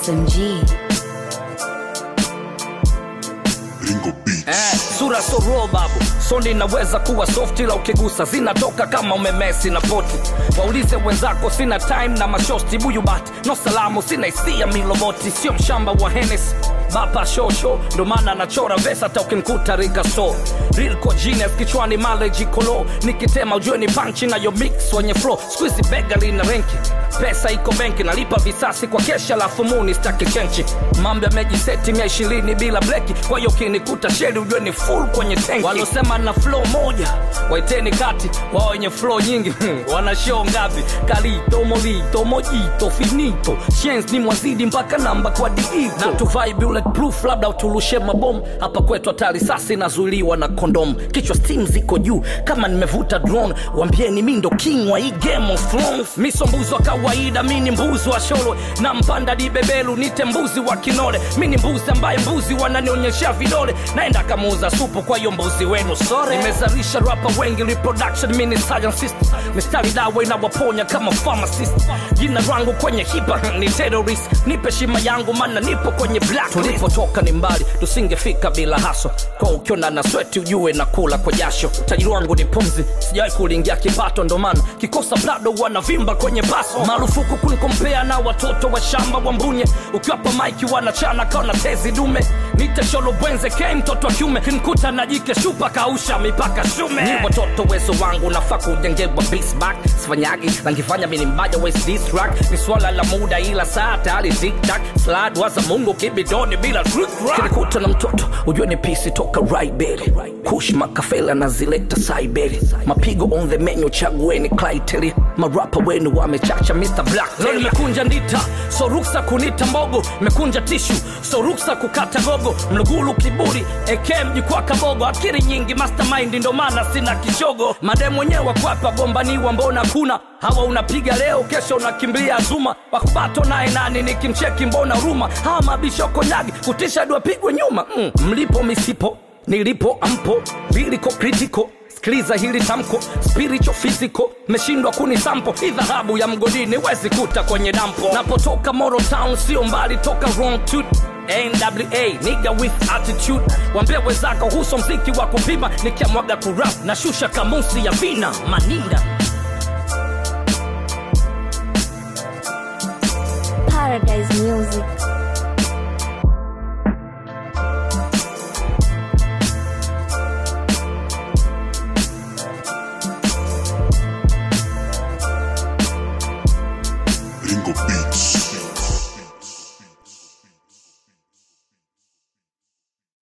SMG. Sura so raw babu, soni naweza kuwa soft ila ukigusa zinatoka kama umemesi na poti. Waulize wenzako sina time na mashosti buyu bat no salamu sina hisia miloboti. Sio mshamba wa Hennessy bapa shosho, ndo maana nachora vesa hata ukinikuta riga so. Real co genius kichwani mileage kolo, nikitema ujue ni punch na yo mix wenye flow. Squeeze bega lina renki, pesa iko benki, nalipa visasi kwa kesha la fumuni staki chenchi. Mambo yamejiseti 120 bila bleki, kwa hiyo ukinikuta sheli ujue ni full kwenye tanki. Walosema na flow moja waiteni kati, wao wenye flow nyingi wana show ngapi? Kalito molito mojito finito chance ni mwazidi mpaka namba kwa diito. Na tu vibe bulletproof labda utulushe mabomu. Hapa kwetu hatari sasi nazuiliwa na kondom. Kichwa steam ziko juu kama nimevuta drone. Waambieni mimi ndo king wa hii Game of Thrones. Miso mbuzi wa kawaida, mimi ni mbuzi wa sholo. Na mpanda dibebelu nite mbuzi wa kinole. Mimi ni mbuzi ambaye mbuzi wananionyesha vidole. Naenda kamuuza supu kwa hiyo mbuzi wenu sore. Nimezalisha rapper wengi reproduction mimi ni scientist. Mistari dawa inawaponya kama pharmacist. Jina langu kwenye hipa ni terrorist. Nipe shima yangu maana nipo kwenye black. Tulipotoka ni mbali, tusingefika bila haso. Kwa ukiona na sweat ujue na kula kwa jasho. Utajiri wangu ni pumzi, sijawahi kulingia kipato ndo maana kikosa blado wanavimba kwenye baso. Marufuku kunikompea na watoto wa shamba wa mbunye. Ukiwapa maiki wanachana kaona tezi dume. Nite sholo bwenze kei mtoto wa kiume. Kinikuta na jike shupa kausha mipaka shume. Ni watoto wezo wangu nafaa kujengewa beast back. Sifanyagi, langifanya mini mbaya waste this track. Ni swala la muda ila saa tayari tic-tac. Slide waza mungu kibidoni bila trick rock. Kinikuta na mtoto ujue ni pisi toka Raiberi. Kush makafela na zileta Saiberi. Mapigo on the menu chagueni Clyteli. Marapa wenu wamechacha Mr. Black. Leo nimekunja ndita, so ruksa kunita mbogo. Mekunja tishu, so ruksa kukata gogo. Mlugulu kiburi, ekem jikwa kabogo. Akiri nyingi mastermind ndo maana sina kishogo. Mademu wenyewe kwapa gombaniwa mbona kuna. Hawa unapiga leo kesho unakimbia Zuma. Wakubato nae nani nikimcheki mbona ruma. Hawa mabisho konyagi kutisha dua pigwe nyuma. Mlipo misipo, nilipo ampo. Viliko kritiko, sikiliza hili tamko. Spiritual physical, meshindwa kunisampo. Hii dhahabu ya mgodini wezi kuta kwenye dampo. Napotoka Moro Town sio mbali toka wrong tooth. NWA, nigga with attitude. Wambia wezako huso mziki wa kupima. Nikiamwaga kurap na shusha kamusi ya vina maninda. Paradise Music. Ringo Beats.